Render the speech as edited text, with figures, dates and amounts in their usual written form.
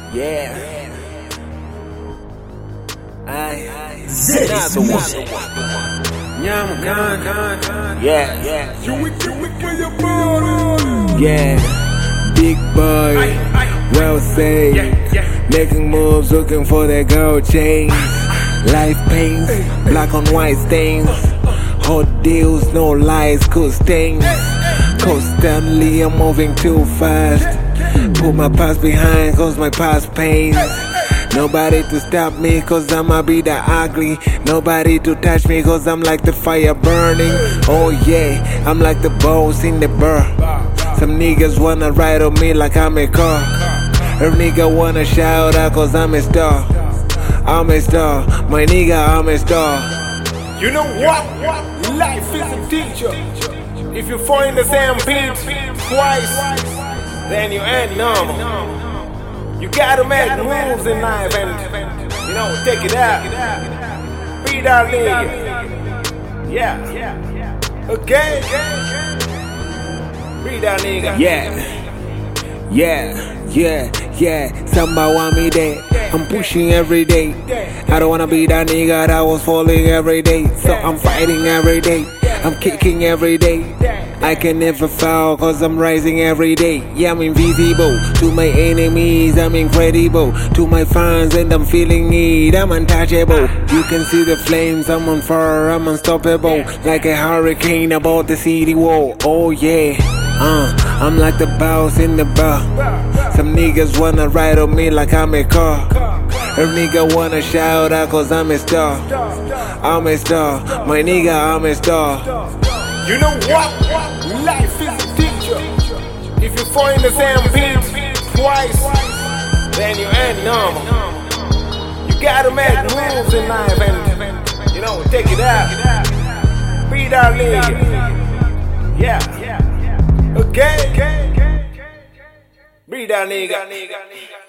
Yeah. Another one. Yeah. Yeah. Big boy. Well said. Making moves, looking for that gold chain. Life pains, black on white stains. Hot deals, no lies, cool stains. Constantly, I'm moving too fast. Put my past behind, cause my past pains. Nobody to stop me, cause I'ma be the ugly. Nobody to touch me, cause I'm like the fire burning. Oh yeah, I'm like the boss in the bar. Some niggas wanna ride on me like I'm a car. A nigga wanna shout out, cause I'm a star. I'm a star, my nigga, I'm a star. You know what? Life is a teacher. If you fall in the same pit twice, then you ain't normal. You gotta make moves in life and, take it out. Be that nigga. Yeah. Okay? Be that nigga. Yeah. Somebody want me there. I'm pushing every day. I don't wanna be that nigga that was falling every day. So I'm fighting every day. I'm kicking every day. I can never fall cause I'm rising every day. Yeah, I'm invisible to my enemies. I'm incredible to my fans and I'm feeling it. I'm untouchable. You can see the flames. I'm on fire. I'm unstoppable. Like a hurricane about the city wall. Oh yeah. I'm like the boss in the bar. Some niggas wanna ride on me like I'm a car. A nigga wanna shout out cause I'm a star. I'm a star, my nigga, I'm a star. You know what? Life is a teacher. If you fall in the same pit twice, then you ain't normal. You gotta make moves in life and, take it out. Be that nigga. Yeah. Okay? Be that nigga.